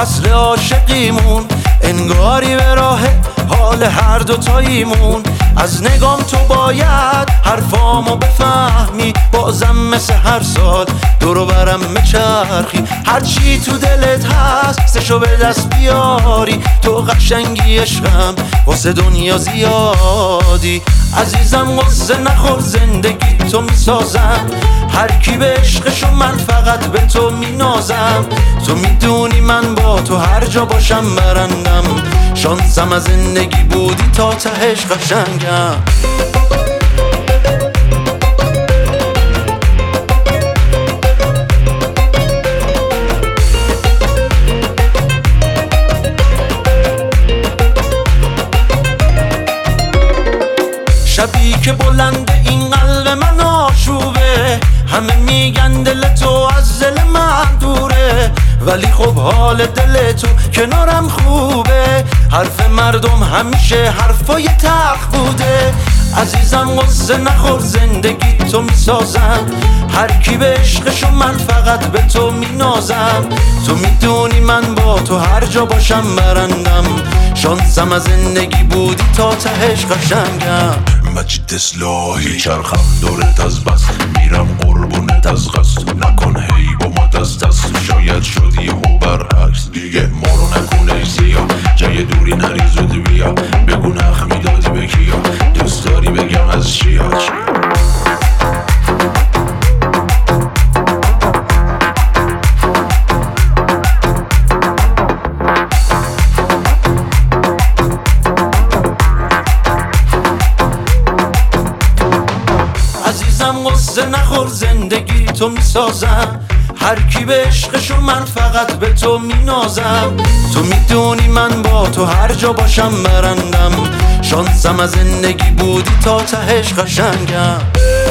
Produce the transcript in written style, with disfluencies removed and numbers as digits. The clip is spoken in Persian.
فصل عاشقیمون انگاری به راه حال هر دوتاییمون. از نگام تو باید حرفامو بفهمی، بازم مثل هر سال دورو برم مچرخی. هرچی تو دلت هست سشو به دست بیاری، تو قشنگی عشقم واسه دنیا زیادی. عزیزم غصه نخور زندگی تو میسازم، هر کی به عشقشو من فقط به تو مینازم. تو میدونی من با تو هر جا باشم برندم، شانسم از زندگی بودی تا تهش قشنگم. شبی که بلند این قلب من آشوبه، همه میگن دل تو از دل من دوره، ولی خب حال دل تو کنارم خوبه. حرف مردم همیشه حرفای تلخ بوده. عزیزم غصه نخور زندگی تو میسازم، هر کی به عشقشو من فقط به تو مینازم. تو میدونی من با تو هر جا باشم برندم، شانسم از زندگی بودی تا تهش قشنگم. مجید اصلاحی چرخم دورت از بس، میرم قربونت از قصد، نکن هی با ما دست دست. شاید شدی و برعکس دیگه ما رو نکنه سیاه، جای دوری نریزود بیا، بگو نخ میدادی به کیا، دوست داری بگم از چیا. عزیزم غصه نخور زندگی تو میسازم، هر کی به عشقشو من فقط به تو مینازم. تو میدونی من با تو هر جا باشم برندم، شانسم از زندگی بودی تا تهش قشنگم.